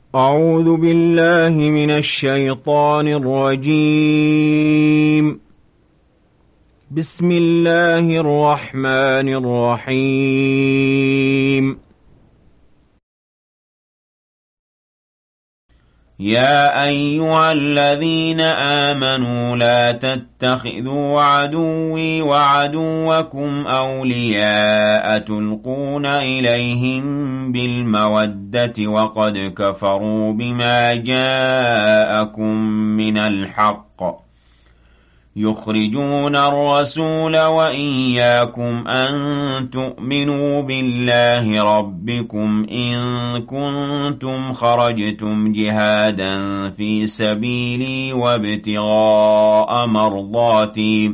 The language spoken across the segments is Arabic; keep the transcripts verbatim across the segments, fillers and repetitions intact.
أعوذ بالله من الشيطان الرجيم. بسم الله الرحمن الرحيم. يا أيها الذين آمنوا لا تتخذوا عدوي وعدوكم أولياء تلقون إليهم بالمودة وقد كفروا بما جاءكم من الحق يخرجون الرسول وإياكم أن تؤمنوا بالله ربكم إن كنتم خرجتم جهادا في سبيلي وابتغاء مرضاتي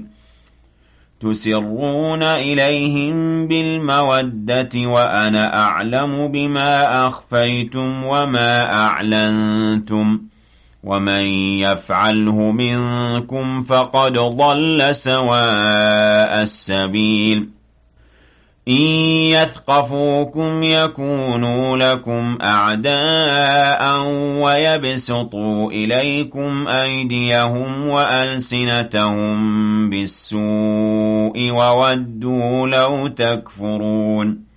تسرون إليهم بالمودة وأنا أعلم بما أخفيتم وما أعلنتم ومن يفعله منكم فقد ضل سواء السبيل إن يثقفوكم يكونوا لكم أعداء ويبسطوا إليكم أيديهم وألسنتهم بالسوء وودوا لو تكفرون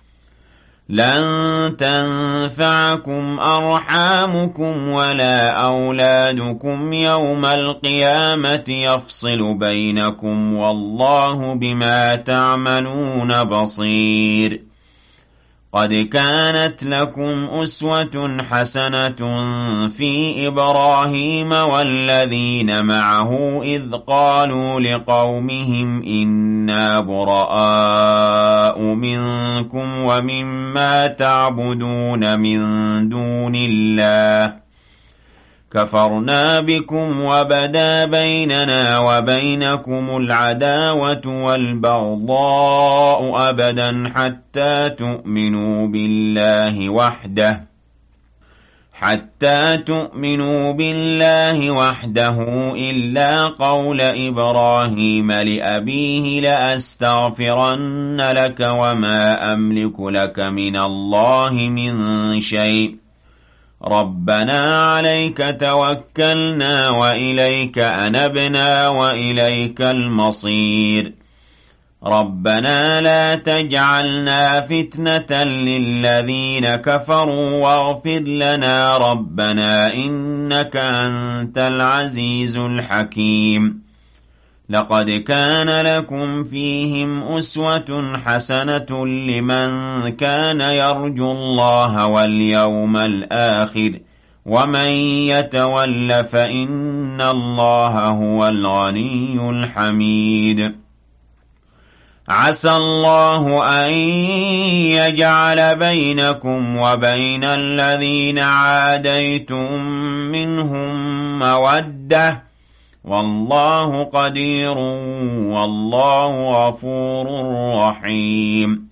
لن تنفعكم أرحامكم ولا أولادكم يوم القيامة يفصل بينكم والله بما تعملون بصير قد كانت لكم أسوة حسنة في إبراهيم والذين معه إذ قالوا لقومهم إنا براء منكم ومما تعبدون من دون الله كفرنا بكم وبدا بيننا وبينكم العداوة والبغضاء أبدا حتى تؤمنوا بالله وحده حتى تؤمنوا بالله وحده إلا قول إبراهيم لأبيه لأستغفرن لك وما أملك لك من الله من شيء ربنا عليك توكلنا وإليك أنبنا وإليك المصير ربنا لا تجعلنا فتنة للذين كفروا واغفر لنا ربنا إنك أنت العزيز الحكيم لقد كان لكم فيهم أسوة حسنة لمن كان يرجو الله واليوم الآخر ومن يتول فإن الله هو الغني الحميد عسى الله أن يجعل بينكم وبين الذين عاديتم منهم مودة والله قدير والله غفور رحيم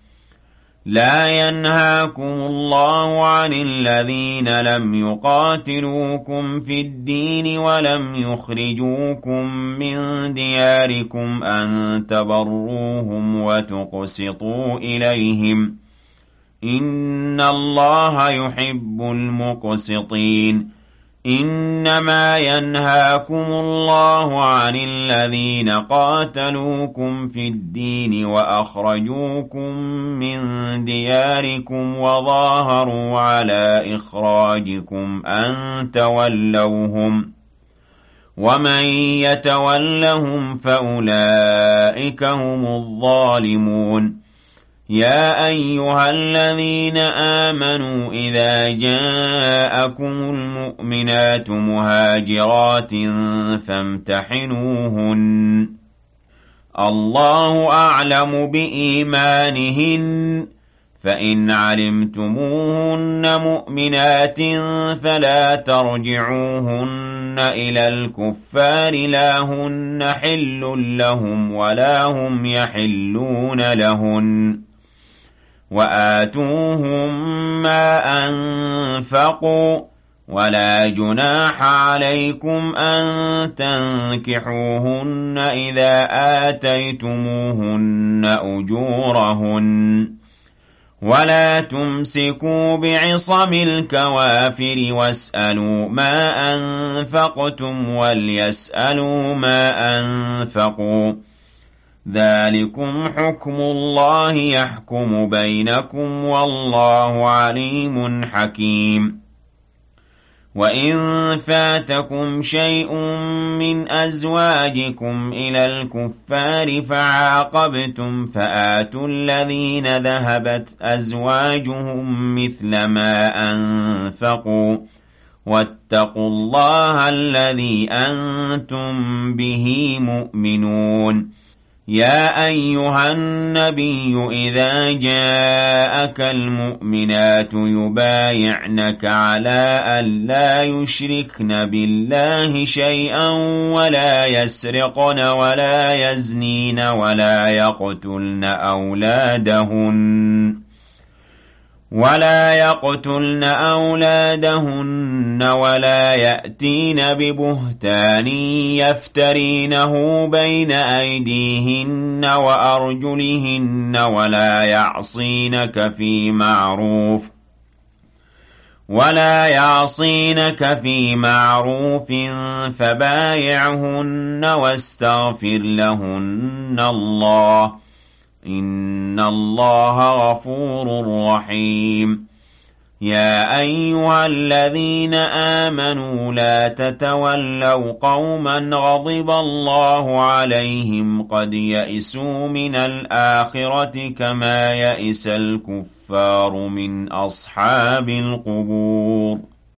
لا ينهاكم الله عن الذين لم يقاتلوكم في الدين ولم يخرجوكم من دياركم أن تبروهم وتقسطوا إليهم إن الله يحب المقسطين إنما ينهاكم الله عن الذين قاتلوكم في الدين وأخرجوكم من دياركم وظاهروا على إخراجكم أن تولوهم ومن يتولهم فأولئك هم الظالمون يا أيها الذين آمنوا إذا جاءكم المؤمنات مهاجرات فامتحنوهن الله أعلم بإيمانهن فإن علمتموهن مؤمنات فلا ترجعوهن إلى الكفار لا هن حل لهم ولا هم يحلون لهن وآتوهم ما أنفقوا ولا جناح عليكم أن تنكحوهن إذا آتيتموهن أجورهن ولا تمسكوا بعصم الكوافر واسألوا ما أنفقتم وليسألوا ما أنفقوا ذلكم حكم الله يحكم بينكم والله عليم حكيم وإن فاتكم شيء من أزواجكم إلى الكفار فعاقبتم فآتوا الذين ذهبت أزواجهم مثل ما أنفقوا واتقوا الله الذي أنتم به مؤمنون يا أيها النبي إذا جاءك المؤمنات يبايعنك على أن لا يشركن بالله شيئا ولا يسرقن ولا يزنين ولا يقتلن أولادهن ولا يقتلن أولادهن ولا يأتين ببهتان يفترينه بين أيديهن وأرجلهن ولا يعصينك في معروف ولا يعصينك في معروف فبايعهن واستغفر لهن الله إن الله غفور رحيم يا أيها الذين آمنوا لا تتولوا قوما غضب الله عليهم قد يئسوا من الآخرة كما يئس الكفار من أصحاب القبور